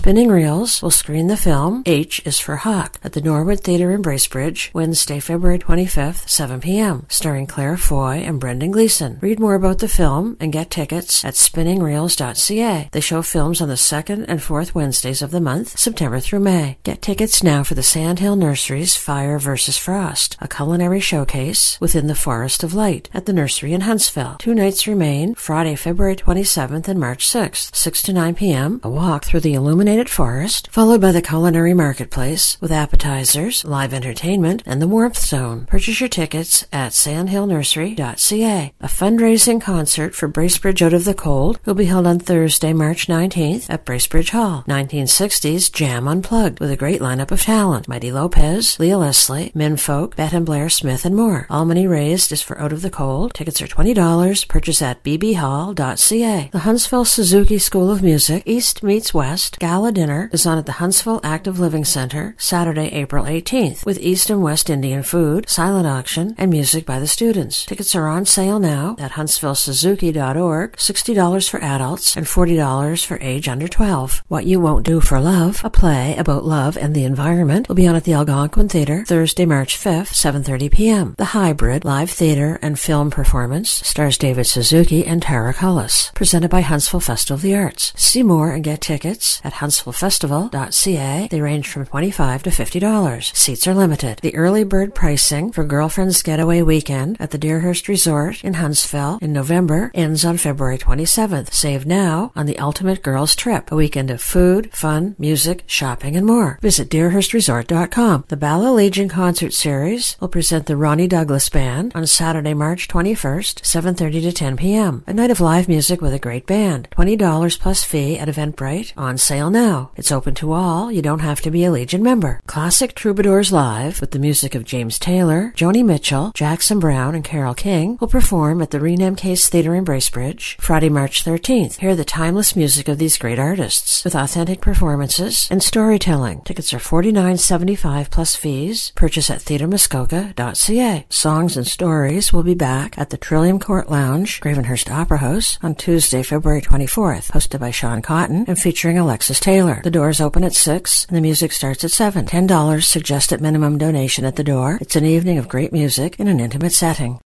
Spinning Reels will screen the film H is for Hawk at the Norwood Theatre in Bracebridge, Wednesday, February 25th, 7 p.m., starring Claire Foy and Brendan Gleeson. Read more about the film and get tickets at spinningreels.ca. They show films on the second and fourth Wednesdays of the month, September through May. Get tickets now for the Sandhill Nursery's Fire vs. Frost, a culinary showcase within the Forest of Light at the nursery in Huntsville. 2 nights remain, Friday, February 27th and March 6th, 6 to 9 p.m., a walk through the illuminated forest, followed by the culinary marketplace with appetizers, live entertainment, and the warmth zone. Purchase your tickets at sandhillnursery.ca. A fundraising concert for Bracebridge Out of the Cold will be held on Thursday, March 19th at Bracebridge Hall. 1960s Jam Unplugged with a great lineup of talent. Mighty Lopez, Leah Leslie, Minfolk, Bette and Blair Smith, and more. All money raised is for Out of the Cold. Tickets are $20. Purchase at bbhall.ca. The Huntsville Suzuki School of Music East Meets West Gala Dinner is on at the Huntsville Active Living Center Saturday, April 18th with East and West Indian food, silent auction, and music by the students. Tickets are on sale now at huntsvillesuzuki.org. $60 for adults and $40 for age under 12. What You Won't Do for Love, a play about love and the environment, will be on at the Algonquin Theatre Thursday, March 5th, 7:30 p.m. The Hybrid live theatre and film performance stars David Suzuki and Tara Cullis, presented by Huntsville Festival of the Arts. See more and get tickets at huntsvillefestival.ca. They range from $25 to $50. Seats are limited. The early bird pricing for Girlfriend's Getaway Weekend at the Deerhurst Resort in Huntsville in November ends on February 27th. Save now on the Ultimate Girls Trip, a weekend of food, fun, music, shopping, and more. Visit deerhurstresort.com. The Bala Legion Concert Series will present the Ronnie Douglas Band on Saturday, March 21st, 7:30 to 10 p.m. A night of live music with a great band. $20 plus fee at Eventbrite. On sale now. It's open to all. You don't have to be a Legion member. Classic Troubadours Live with the music of James Taylor, Joni Mitchell, Jackson Browne, and Carole King will perform at the Renam Case Theatre in Bracebridge Friday, March 13th. Hear the timeless music of these great artists with authentic performances and storytelling. Tickets are $49.75 plus fees. Purchase at theatremuskoka.ca. Songs and Stories will be back at the Trillium Court Lounge, Gravenhurst Opera House, on Tuesday, February 24th, hosted by Sean Cotton and featuring Alexis Taylor. The doors open at 6 and the music starts at 7. $10 suggested minimum donation at the door. It's an evening of great music in an intimate setting.